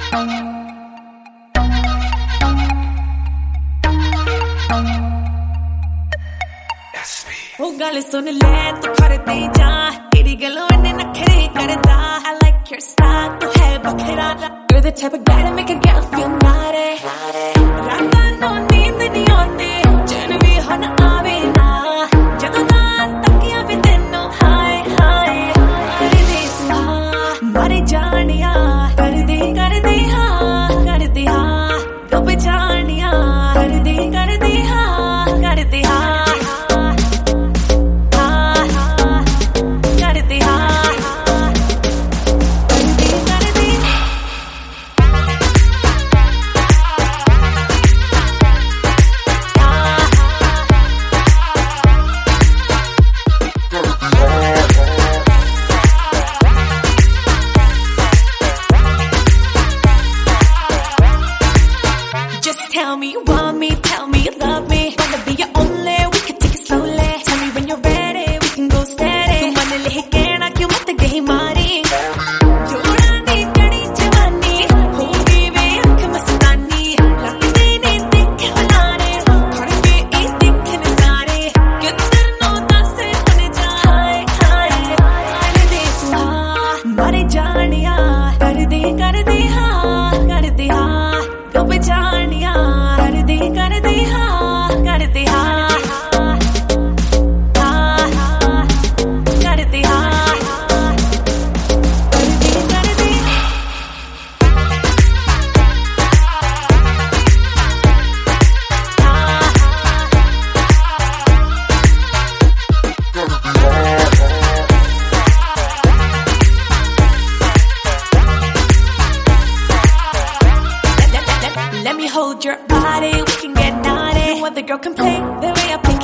Oh, girl, सुन ले तू करते जा तेरी गलों ने नखरे करदा I like your style तू है बखरा You're the type of guy to make a girl feel naughty राता नो नींद नहीं आती चैन भी हन आवे ना जदों दा तकिया भी तेनों हाय हाय कर दे तू मारे जानिया कर दे हाँ डूब जानिया कर दे हाँ कर दे हाँ Tell me you want me, tell me you love me. Wanna be your only, we can take it slowly. Tell me when you're ready, we can go steady. Tu मन लेके ना क्यों मत गई मारी. जोड़ानी कड़ी जवानी, होगी वे आँख मस्तानी. लगते ने देखे बनाने, खड़के ही देखे सारे. किधर नो दासे बन जाए, कर दे तू हाँ, मारे जानिया. कर दे हाँ, कर दे हाँ. डूब जानिया कर दे हाँ कर दे हाँ कर दे हाँ Let me hold your body, we can get naughty. No other girl can play the way I play.